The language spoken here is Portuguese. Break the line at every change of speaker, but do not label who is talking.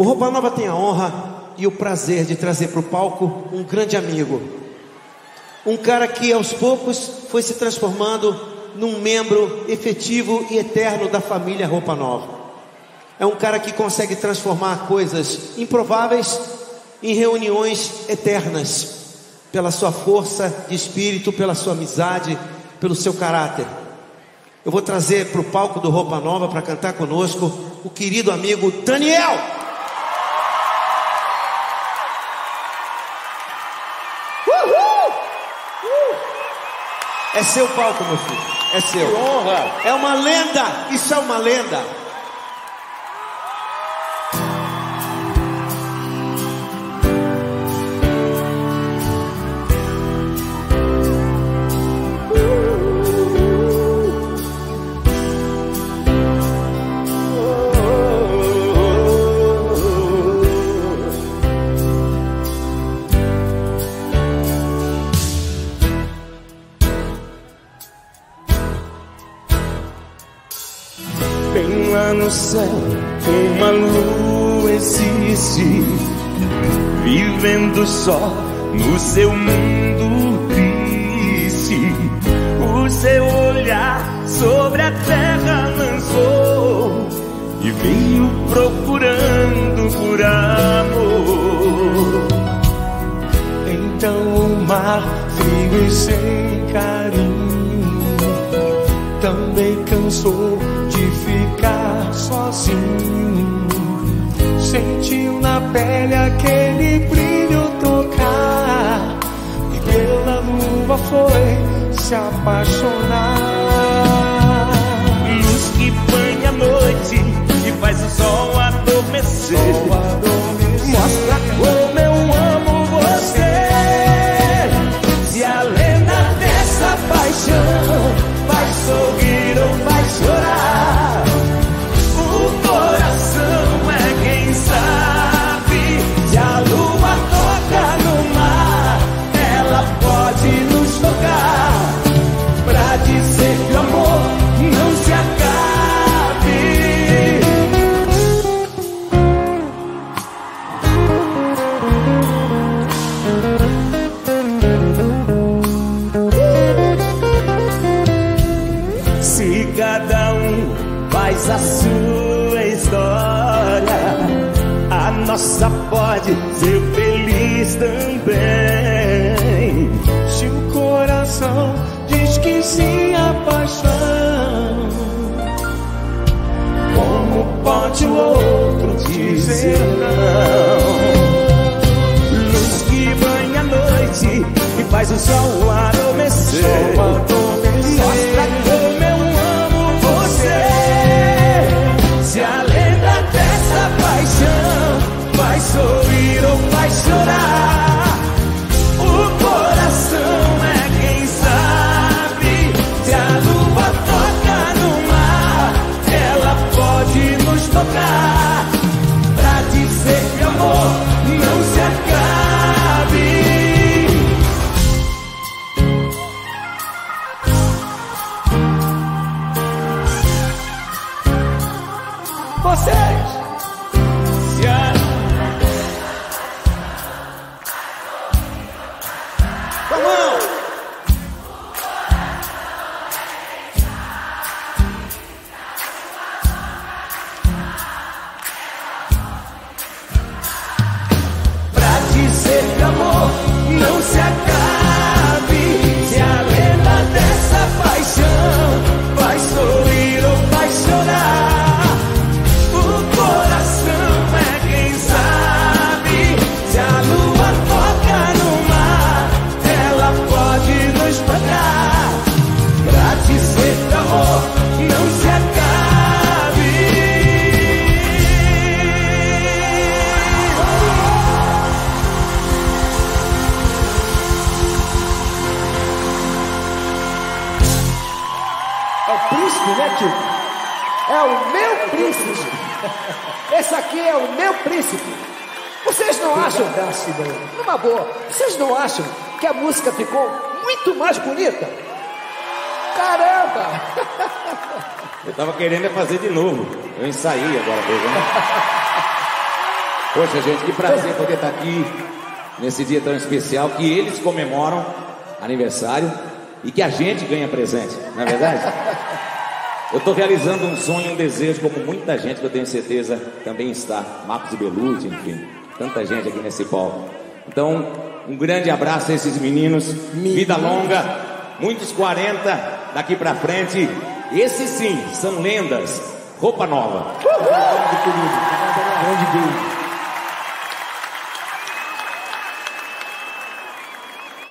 O Roupa Nova tem a honra e o prazer de trazer para o palco um grande amigo. Um cara que aos poucos foi se transformando num membro efetivo e eterno da família Roupa Nova. É um cara que consegue transformar coisas improváveis em reuniões eternas, pela sua força de espírito, pela sua amizade, pelo seu caráter. Eu vou trazer para o palco do Roupa Nova para cantar conosco o querido amigo Daniel. É seu palco, meu filho. É seu.
Que honra.
É uma lenda. Isso é uma lenda.
Bem lá no céu, uma lua existe, vivendo só no seu mundo triste. O seu olhar sobre a terra lançou e veio procurando por amor. Então o mar frio e sem carinho também cansou de ficar sozinho. Sentiu na pele aquele brilho tocar e pela lua foi se apaixonar. Luz que banha a noite e faz o sol adormecer. Mostra como eu amo você. Se a lenda dessa paixão vai sorrir ou vai chorar, o coração é quem sabe. Se a lua toca no mar, ela pode nos tocar, pra dizer que o amor não se acabe. Se cada um faz a sua história, a nossa pode ser feliz também. Se o coração diz que sim à paixão, como pode o outro dizer não? Luz que banha a noite e faz o sol adormecer. Mostra como eu amo você. Se a lenda dessa paixão vai sorrir ou vai chorar, o coração é quem sabe. Se a lua toca no mar, ela pode nos tocar, pra dizer que o amor não se acabe. Vocês, se a...
Vamos!
Pra dizer que o amor não se acabe. Se a lenda dessa paixão vai sorrir ou vai chorar, o coração é quem sabe. Se a lua toca no mar, ela pode nos tocar, pra dizer que o amor não se acabe.
É o príncipe, né, tio? É o meu príncipe. Esse aqui é o meu príncipe. Vocês não acham, numa boa, vocês não acham que a música ficou muito mais bonita? Caramba!
Eu tava querendo fazer de novo. Eu ensaiei agora mesmo, né? Poxa, gente, que prazer poder estar aqui nesse dia tão especial, que eles comemoram aniversário e que a gente ganha presente, não é verdade? Eu estou realizando um sonho, um desejo, como muita gente que eu tenho certeza também está. Marcos Belucci, enfim, tanta gente aqui nesse palco. Então, um grande abraço a esses meninos, vida longa, muitos 40 daqui pra frente. Esses sim, são lendas, roupa nova.
Grande beijo.